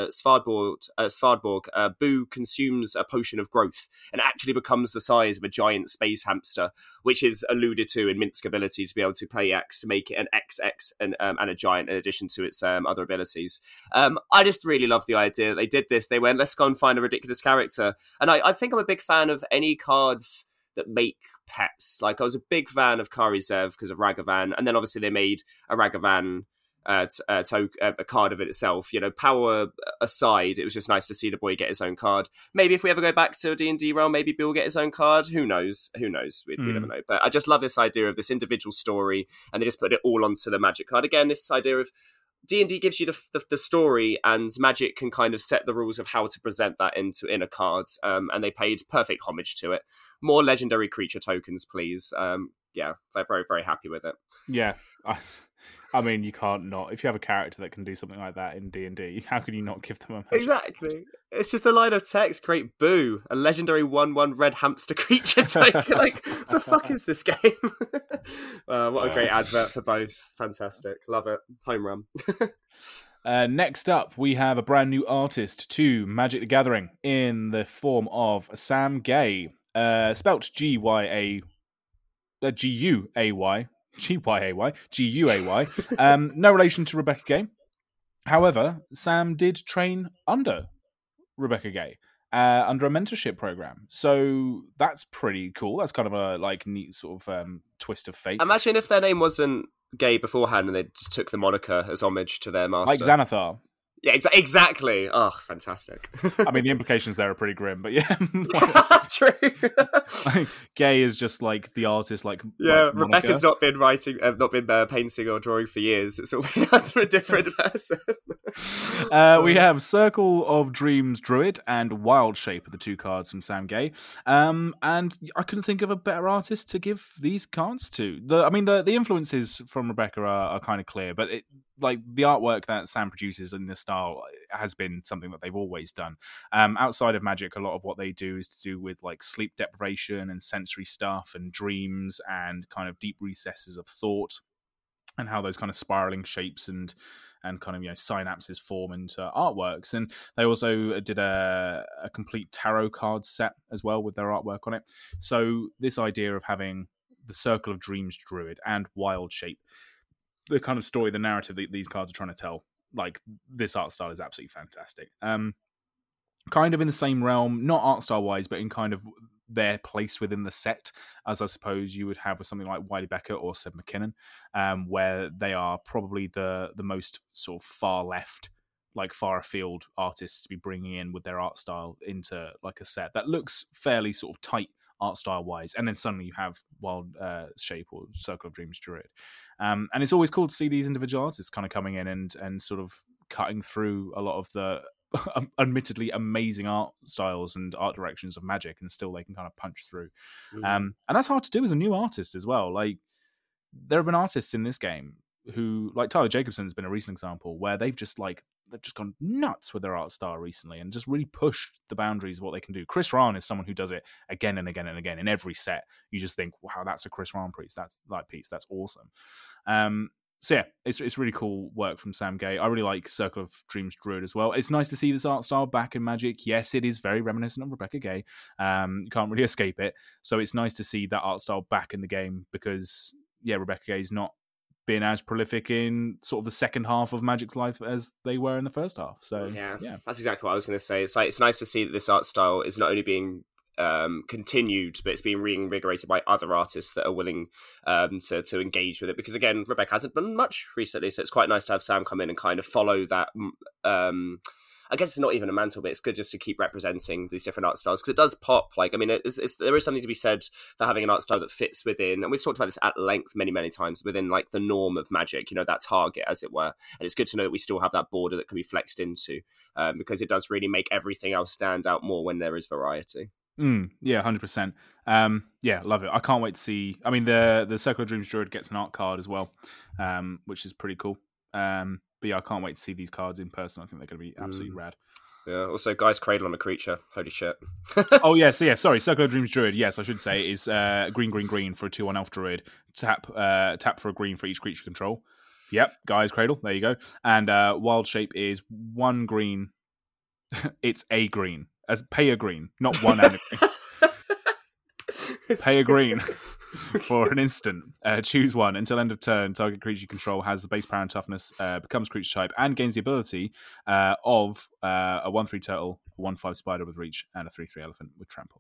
Svardborg, Boo consumes a potion of growth and actually becomes the size of a giant space hamster, which is alluded to in Minsc's ability to be able to play X to make it an XX and a giant in addition to its other abilities. I just really love the idea that they did this. They went, let's go and find a ridiculous character. And I think I'm a big fan of any cards that make pets. Like, I was a big fan of Kari Zev because of Ragavan, and then obviously they made a Ragavan a card of it itself. Power aside, it was just nice to see the boy get his own card. Maybe if we ever go back to a D&D realm, maybe Bill will get his own card. Who knows? We never know. But I just love this idea of this individual story, and they just put it all onto the Magic card. Again, this idea of D&D gives you the story, and Magic can kind of set the rules of how to present that in a card, and they paid perfect homage to it. More legendary creature tokens, please. They're very, very happy with it. Yeah, I mean, you can't not. If you have a character that can do something like that in D&D, how can you not give them a Magic? Exactly. It's just a line of text, create Boo, a legendary 1/1 red hamster creature token. Like, the fuck is this game? What a great advert for both. Fantastic. Love it. Home run. Next up, we have a brand new artist to Magic the Gathering in the form of Sam Gay, spelt G-Y-A-Y. G-U-A-Y. No relation to Rebecca Gay. However, Sam did train under Rebecca Gay under a mentorship program. So that's pretty cool. That's kind of a neat sort of twist of fate. Imagine if their name wasn't Gay beforehand and they just took the moniker as homage to their master. Like Xanathar. Yeah, exactly. Oh, fantastic. I mean, the implications there are pretty grim, but yeah. True. Like, Gay is just like the artist, like Rebecca's not been painting or drawing for years. It's all been under a different person. We have Circle of Dreams Druid and Wild Shape are the two cards from Sam Gay. And I couldn't think of a better artist to give these cards to. The influences from Rebecca are kind of clear, but like the artwork that Sam produces in this style has been something that they've always done. Outside of Magic, a lot of what they do is to do with like sleep deprivation and sensory stuff and dreams and kind of deep recesses of thought and how those kind of spiraling shapes and kind of synapses form into artworks. And they also did a complete tarot card set as well with their artwork on it. So this idea of having the Circle of Dreams Druid and Wild Shape, the kind of story, the narrative that these cards are trying to tell, like this art style is absolutely fantastic. Kind of in the same realm, not art style wise, but in kind of their place within the set, as I suppose you would have with something like Wiley Beckett or Seb McKinnon, where they are probably the most sort of far left, like far afield artists to be bringing in with their art style into like a set that looks fairly sort of tight art style wise, and then suddenly you have Wild Shape or Circle of Dreams Druid. And it's always cool to see these individual artists kind of coming in and sort of cutting through a lot of the admittedly amazing art styles and art directions of Magic, and still they can kind of punch through. And that's hard to do as a new artist as well. Like, there have been artists in this game who, like Tyler Jacobson has been a recent example, where they've just gone nuts with their art style recently and just really pushed the boundaries of what they can do. Chris Rahn is someone who does it again and again and again in every set. You just think, wow, that's a Chris Rahn piece. That's awesome. So yeah, it's really cool work from Sam Gay. I really like Circle of Dreams Druid as well. It's nice to see this art style back in Magic. Yes, it is very reminiscent of Rebecca Gay. You can't really escape it. So it's nice to see that art style back in the game because, yeah, Rebecca Gay's not been as prolific in sort of the second half of Magic's life as they were in the first half. So yeah. That's exactly what I was going to say. It's nice to see that this art style is not only being continued, but it's being reinvigorated by other artists that are willing to engage with it, because again, Rebecca hasn't done much recently, so it's quite nice to have Sam come in and kind of follow that. I guess it's not even a mantle, but it's good just to keep representing these different art styles, because it does pop. Like, I mean, there is something to be said for having an art style that fits within, and we've talked about this at length many, many times, within like the norm of Magic, that target, as it were. And it's good to know that we still have that border that can be flexed into, because it does really make everything else stand out more when there is variety. Yeah, 100%. Yeah, love it. I can't wait to see. I mean, the Circle of Dreams Druid gets an art card as well, which is pretty cool. But yeah, I can't wait to see these cards in person. I think they're going to be absolutely rad. Yeah. Also, Guy's Cradle on a creature. Holy shit. Oh yeah. So yeah, sorry. Circle of Dreams Druid. Yes, I should say is green for a 2/1 elf druid. Tap for a green for each creature control. Yep. Guy's Cradle. There you go. And Wild Shape is 1 green. It's a green. As pay a green, not one and a green. Pay a green for an instant. Choose one. Until end of turn, target creature you control has the base power and toughness, becomes creature type, and gains the ability of a 1/3 turtle, a 1/5 spider with reach, and a 3/3 elephant with trample.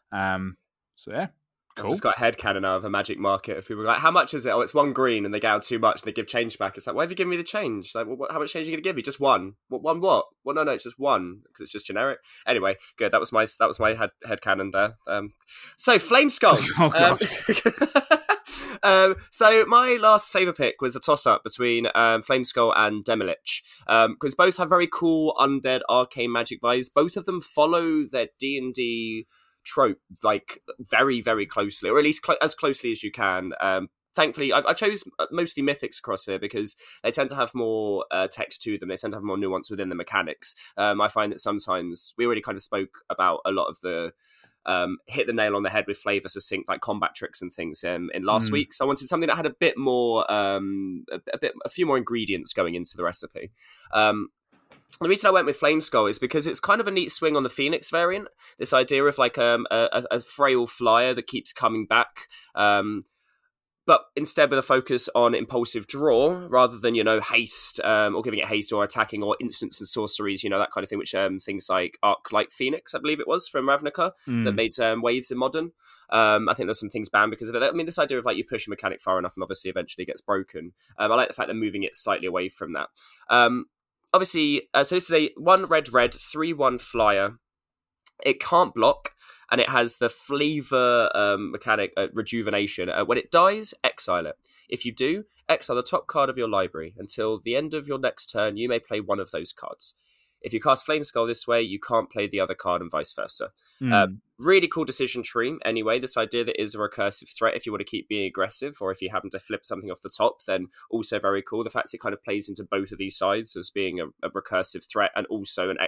So yeah. Cool. I've just got a headcanon now of a Magic market of people like, how much is it? Oh, it's 1 green, and they get out too much and they give change back. It's like, why have you given me the change? It's like, well, how much change are you going to give me? Just one? One what? Well, no, it's just one, because it's just generic. Anyway, good. That was my headcanon there. So, Flameskull. So my last flavor pick was a toss-up between Flameskull and Demilich, because both have very cool undead arcane Magic vibes. Both of them follow their D&D trope like very, very closely, or at least as closely as you can. Thankfully, I chose mostly mythics across here because they tend to have more text to them. They tend to have more nuance within the mechanics. I find that sometimes we already kind of spoke about a lot of the hit the nail on the head with flavor succinct like combat tricks and things in last week. So I wanted something that had a bit more, a few more ingredients going into the recipe. The reason I went with Flameskull is because it's kind of a neat swing on the Phoenix variant. This idea of like a frail flyer that keeps coming back, but instead with a focus on impulsive draw rather than, haste, or giving it haste, or attacking, or instants and sorceries, that kind of thing, which things like Arc-Light Phoenix, I believe it was, from Ravnica, that made waves in Modern. I think there's some things banned because of it. I mean, this idea of like you push a mechanic far enough and obviously eventually it gets broken. I like the fact they're moving it slightly away from that. obviously, so this is a 1 red red 3/1 flyer. It can't block, and it has the flavor mechanic rejuvenation. When it dies, exile it. If you do, exile the top card of your library. Until the end of your next turn, you may play one of those cards. If you cast Flame Skull this way, you can't play the other card and vice versa. Really cool decision tree. Anyway, this idea that is a recursive threat if you want to keep being aggressive, or if you happen to flip something off the top, then also very cool. The fact it kind of plays into both of these sides as being a recursive threat and also an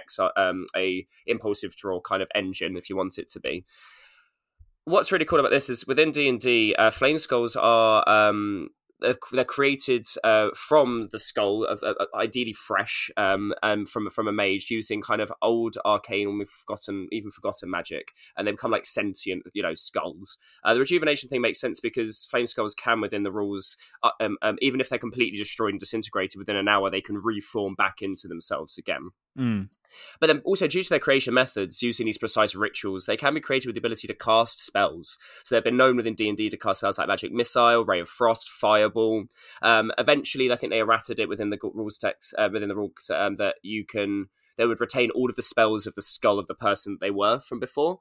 a impulsive draw kind of engine if you want it to be. What's really cool about this is within D&D, Flame Skulls are they're created from the skull of ideally fresh from a mage using kind of old arcane or forgotten magic, and they become like sentient skulls. The rejuvenation thing makes sense because flame skulls can, within the rules, even if they're completely destroyed and disintegrated within an hour, they can reform back into themselves again. But then also, due to their creation methods using these precise rituals, they can be created with the ability to cast spells. So they've been known within D&D to cast spells like Magic Missile, Ray of Frost, Fireball. Eventually, I think they errated it within the rules text, within the rules that they would retain all of the spells of the skull of the person that they were from before.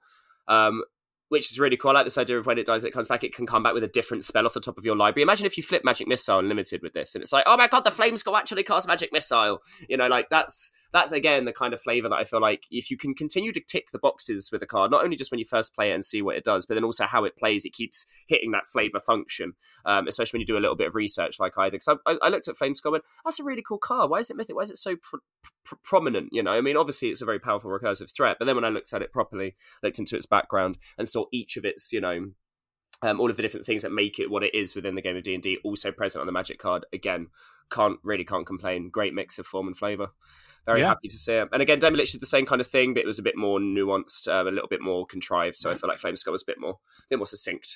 Which is really cool. I like this idea of when it dies, it comes back, it can come back with a different spell off the top of your library. Imagine if you flip Magic Missile Unlimited with this, and it's like, oh my god, the Flame Skull actually cast Magic Missile. That's again the kind of flavour that I feel like if you can continue to tick the boxes with a card, not only just when you first play it and see what it does, but then also how it plays, it keeps hitting that flavour function, especially when you do a little bit of research like I did. Because I looked at Flame Skull and that's a really cool card. Why is it mythic? Why is it so prominent? I mean, obviously it's a very powerful recursive threat, but then when I looked at it properly, looked into its background and saw each of its all of the different things that make it what it is within the game of D&D also present on the Magic card, again, can't complain. Great mix of form and flavour. Very happy to see it. And again, Demilich did the same kind of thing, but it was a bit more nuanced, a little bit more contrived, so I feel like Flame Skull was a bit more succinct.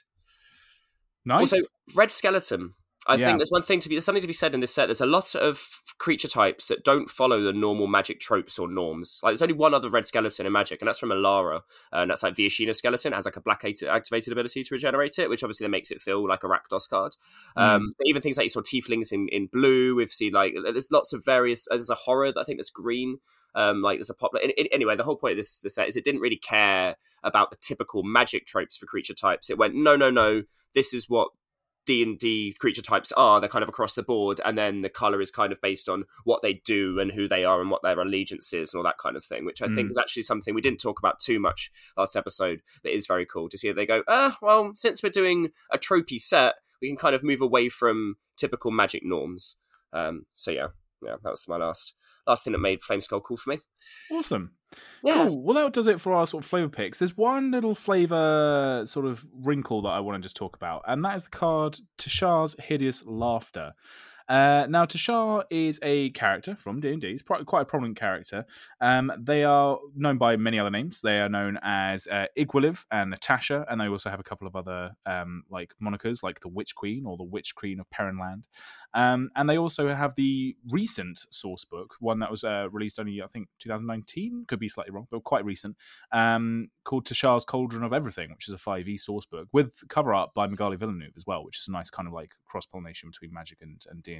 Nice. Also, Red Skeleton. I think there's something to be said in this set. There's a lot of creature types that don't follow the normal Magic tropes or norms. Like, there's only one other red skeleton in Magic, and that's from Alara, and that's like Viashina Skeleton. It has like a black activated ability to regenerate it, which obviously then makes it feel like a Rakdos card. But even things like you saw Tieflings in blue. We've seen there's lots of various. There's a horror that I think that's green. There's a pop. Anyway, the whole point of this set is it didn't really care about the typical Magic tropes for creature types. It went no. This is what D&D creature types are. They're kind of across the board, and then the colour is kind of based on what they do and who they are and what their allegiance is and all that kind of thing, which I think is actually something we didn't talk about too much last episode, but is very cool to see. They go, well, since we're doing a tropey set, we can kind of move away from typical Magic norms. So yeah, that was my last thing that made Flame Skull cool for me. Awesome. Yeah. Cool. Well, that does it for our sort of flavour picks. There's one little flavour sort of wrinkle that I want to just talk about, and that is the card Tashar's Hideous Laughter. Now, Tashar is a character from D&D. He's quite a prominent character. They are known by many other names. They are known as Igwaliv and Natasha, and they also have a couple of other monikers, like the Witch Queen or the Witch Queen of Perrinland. And they also have the recent source book, one that was released only, I think, 2019. Could be slightly wrong, but quite recent, called Tashar's Cauldron of Everything, which is a 5e source book with cover art by Magali Villeneuve as well, which is a nice kind of like cross-pollination between Magic and D&D.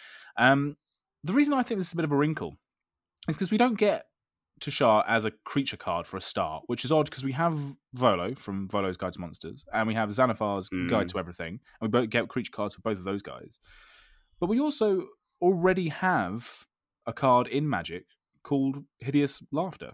The reason I think this is a bit of a wrinkle is because we don't get Tashar as a creature card for a start, which is odd because we have Volo from Volo's Guide to Monsters, and we have Xanathar's Guide to Everything, and we both get creature cards for both of those guys. But we also already have a card in Magic called Hideous Laughter.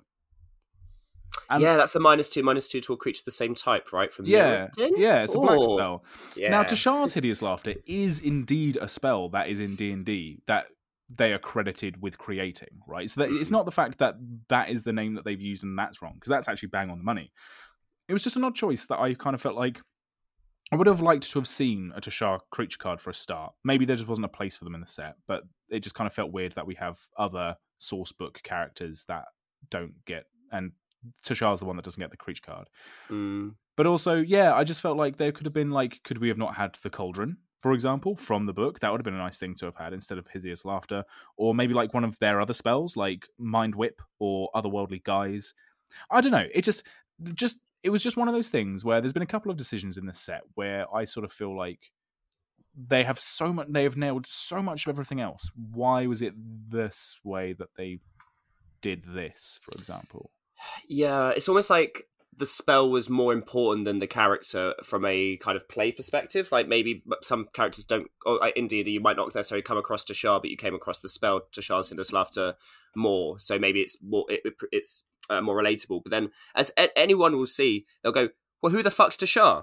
And that's the -2/-2 to all creatures of the same type, right? From it's a black spell. Yeah. Now, Tashar's Hideous Laughter is indeed a spell that is in D&D that they are credited with creating, right? So it's not the fact that that is the name that they've used and that's wrong, because that's actually bang on the money. It was just an odd choice that I kind of felt like I would have liked to have seen a Tashar creature card for a start. Maybe there just wasn't a place for them in the set, but it just kind of felt weird that we have other source book characters that don't get, and Tashar's the one that doesn't get the creature card. But also, I just felt like there could have been could we have not had the Cauldron, for example, from the book? That would have been a nice thing to have had instead of Hideous Laughter, or maybe one of their other spells, like Mind Whip or Otherworldly Guise. I don't know. It was just one of those things where there's been a couple of decisions in this set where I sort of feel like they have so much. They have nailed so much of everything else. Why was it this way that they did this, for example? Yeah, it's almost like the spell was more important than the character from a kind of play perspective. Like maybe some characters don't, or indeed you might not necessarily come across Tashar, but you came across the spell Tashar's Hinders Laughter more. So maybe it's more it's more relatable. But then, as anyone will see, they'll go, "Well, who the fuck's Tashar?"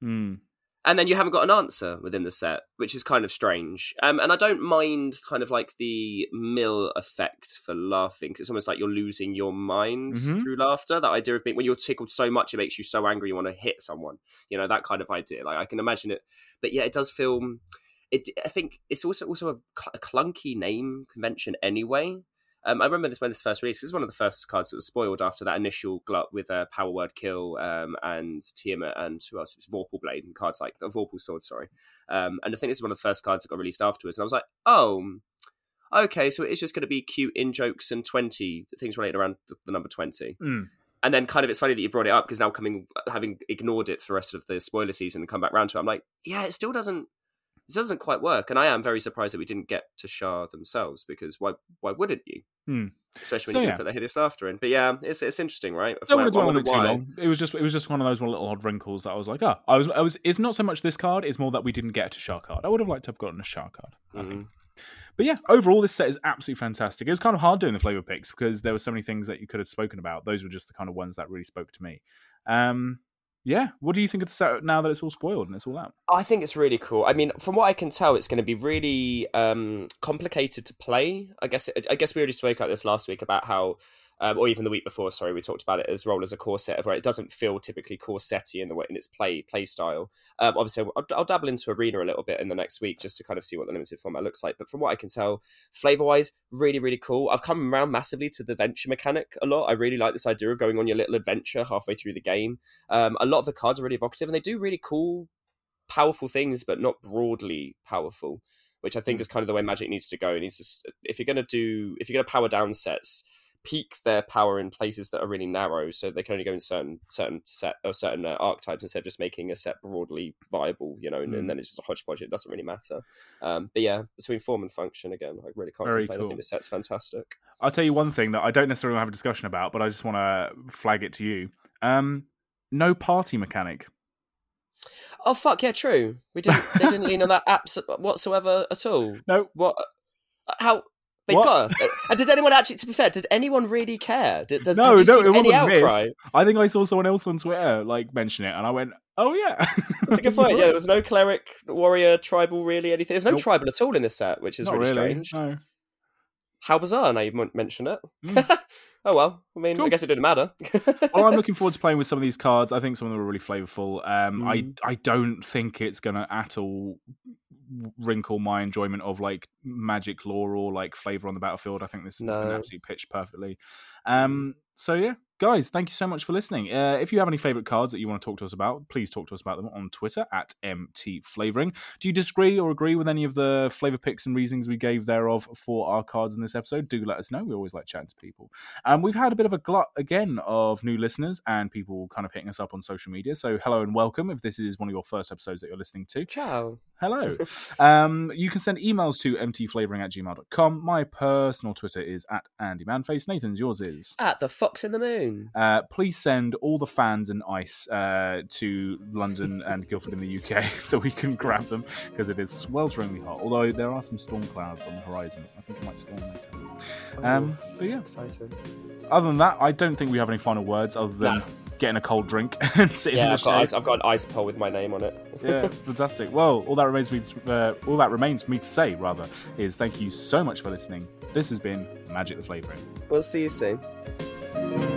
And then you haven't got an answer within the set, which is kind of strange. And I don't mind kind of like the mill effect for laughing, because it's almost like you're losing your mind through laughter. That idea of being, when you're tickled so much, it makes you so angry you want to hit someone. You know, that kind of idea. Like I can imagine it. But yeah, it does feel... I think it's also a clunky name convention anyway. I remember this when this first released. This is one of the first cards that was spoiled after that initial glut with Power Word Kill and Tiamat and who else? It was Vorpal Blade and cards like the Vorpal Sword, sorry. And I think this is one of the first cards that got released afterwards. And I was like, oh, okay, so it's just going to be cute in-jokes and 20 things related around the number 20. And then kind of it's funny that you brought it up because now having ignored it for the rest of the spoiler season and come back round to it, I'm like, yeah, it still doesn't quite work, and I am very surprised that we didn't get Tashar themselves, because why wouldn't you? Especially when you put the Hinders Laughter in. But yeah, it's interesting, right? Don't want to dwell on it too long. It was just one of those little odd wrinkles that I was like, I was. It's not so much this card; it's more that we didn't get a Tashar card. I would have liked to have gotten a Tashar card, I think. But yeah, overall, this set is absolutely fantastic. It was kind of hard doing the flavor picks because there were so many things that you could have spoken about. Those were just the kind of ones that really spoke to me. Yeah, what do you think of the set now that it's all spoiled and it's all out? I think it's really cool. I mean, from what I can tell, it's going to be really complicated to play. I guess we already spoke about this last week about how, or even the week before, sorry, we talked about it as role as a core set, where it doesn't feel typically corsetty in the way in its play style. Obviously, I'll dabble into Arena a little bit in the next week just to kind of see what the limited format looks like. But from what I can tell, flavor-wise, really, really cool. I've come around massively to the venture mechanic a lot. I really like this idea of going on your little adventure halfway through the game. A lot of the cards are really evocative, and they do really cool, powerful things, but not broadly powerful, which I think is kind of the way Magic needs to go. It needs to, if you're going to power down sets, peak their power in places that are really narrow, so they can only go in certain set or certain archetypes instead of just making a set broadly viable, you know, and then it's just a hodgepodge. It doesn't really matter. But yeah, between form and function, again, I really can't complain. Cool. I think the set's fantastic. I'll tell you one thing that I don't necessarily have a discussion about, but I just want to flag it to you. No party mechanic. Oh fuck yeah, true. They didn't lean on that whatsoever at all. No. What? How? They got us. And did anyone actually, to be fair, did anyone really care? Have you seen it wasn't outcry? I think I saw someone else on Twitter mention it, and I went, oh yeah. That's a good point. Yeah, there was no cleric, warrior, tribal, really anything. There's no tribal at all in this set, which is really strange. No. How bizarre, now you mention it. Oh well, I mean, cool. I guess it didn't matter. Well, I'm looking forward to playing with some of these cards. I think some of them are really flavourful. I don't think it's going to at all wrinkle my enjoyment of like Magic lore or like flavour on the battlefield. I think this is going to absolutely pitch perfectly. So yeah, guys, thank you so much for listening. If you have any favourite cards that you want to talk to us about, please talk to us about them on Twitter at MTFlavouring. Do you disagree or agree with any of the flavour picks and reasonings we gave thereof for our cards in this episode? Do let us know. We always like chatting to people. We've had a bit of a glut again of new listeners and people kind of hitting us up on social media. So hello and welcome if this is one of your first episodes that you're listening to. Ciao. Hello. You can send emails to mtflavouring@gmail.com. My personal Twitter is at AndyManface. Nathan's, yours is at the Fox in the Moon. Please send all the fans and ice to London and Guildford in the UK so we can grab them, because it is swelteringly hot. Although there are some storm clouds on the horizon. I think it might storm later. But yeah, exciting. Other than that, I don't think we have any final words other than getting a cold drink and sitting in the shade. I've got an ice pole with my name on it. Yeah, fantastic. Well, all that remains for me to say is thank you so much for listening. This has been Magic the Flavouring. We'll see you soon.